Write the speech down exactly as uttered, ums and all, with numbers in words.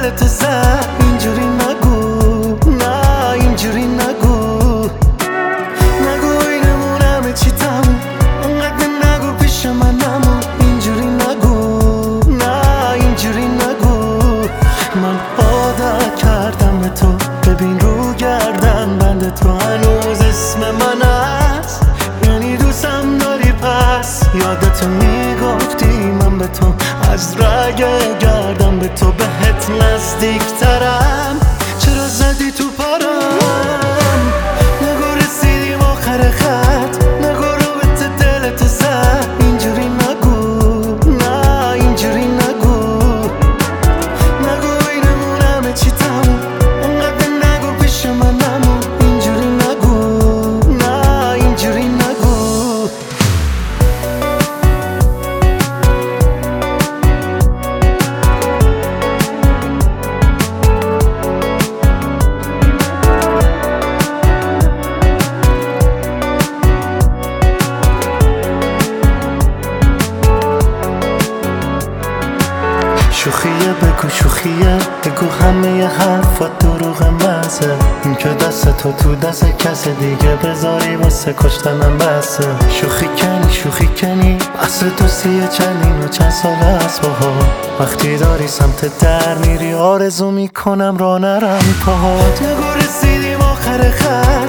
دلتو زد اینجوری نگو، نه اینجوری نگو. نگو اینمون همه چی تموم، انقدر نگو پیش من نمون. اینجوری نگو، نه اینجوری نگو. من عادت کردم به تو، ببین رو گردن بند تو هنوز اسم من هست. یعنی دوستم داری پس یادتو میگفتی من به تو از رگ گردم به تو بهت نزدیک ترم. چرا زدی تو پارم؟ نگو رسیدیم آخر خط، نگو رابطه دلتو زد اینجوری نگو، نه اینجوری نگو. نگو اینمون همه چی تموم، انقدر نگو پیش من نمون. اینجوری نگو، نه اینجوری نگو. شوخیه بگو شوخیه، بگو همه حرفات دروغ مزه. این که دست تو تو دست کس دیگه بذاری واسه کشتنم بسه. شوخی کنی شوخی کنی، اصل دوستیه چندین و چند سال از باها. وقتی داری سمت در میری آرزو میکنم را نرم پاهات. نگو رسیدیم آخر خط،